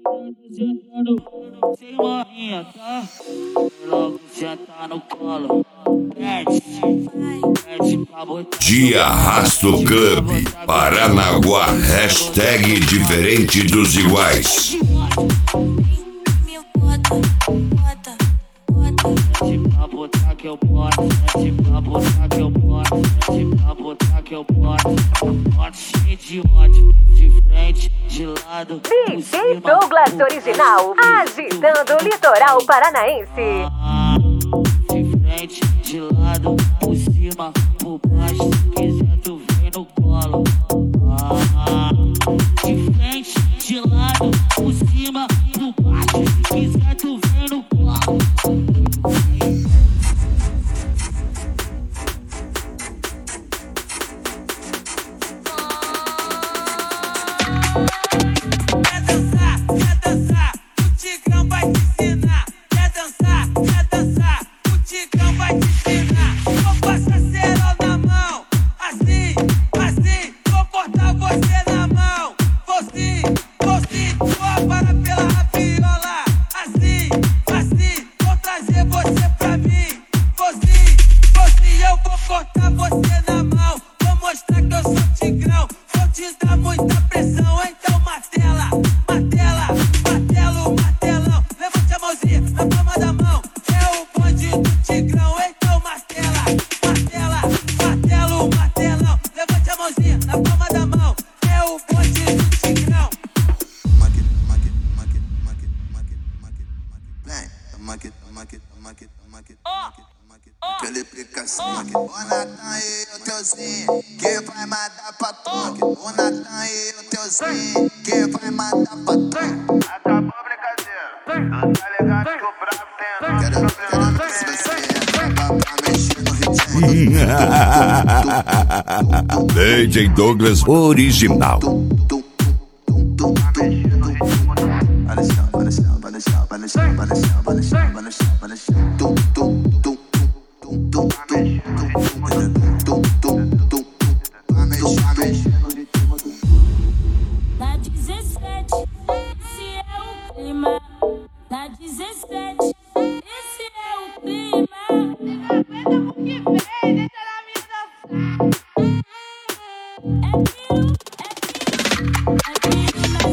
Sentando sem marrinha, tá? Logo sentar no colo. De Arrasto Club, Paranaguá, hashtag diferente dos iguais. Pra botar que eu boto, pra botar que eu boto, pra botar que eu boto. Boto cheio de ódio, de frente, de lado. DJ Douglas Original, agitando o litoral paranaense. De frente, de lado, por cima, por baixo. Se quiser tu vem no colo. De frente, de lado, por cima, por baixo. Se quiser tu vem no colo. Quer dançar, o Tigrão vai te ensinar. Quer dançar, o Tigrão vai te ensinar. Vou passar cerol na mão, assim, vou cortar você na mão. Vou sim, vou parar pela rabiola. Assim, vou trazer você pra mim. Vou sim, eu vou cortar você na mão. Vou mostrar que eu sou Tigrão, vou te dar muita pressão, então martela, martelão. Levante a mãozinha na palma da mão. É o bonde do Tigrão, então martela, martelão. Levante a mãozinha na palma da mão. É o bonde do Tigrão. Aquela implicação aqui. O Natan e o teuzinho que vai mandar pra toque. O Natan e o teuzinho que vai mandar pra toque. Acabou a brincadeira. Tu tá ligado que o brabo tem. Quero ver se você acaba pra mexer no ritmo. DJ Douglas Original. Na 17, esse é o clima. Na 17, esse é o clima. Aguenta o que vem, deixa na minha dançar. É tiro nas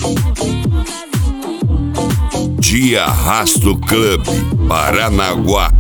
meninas. De Arrasto Club, Paranaguá,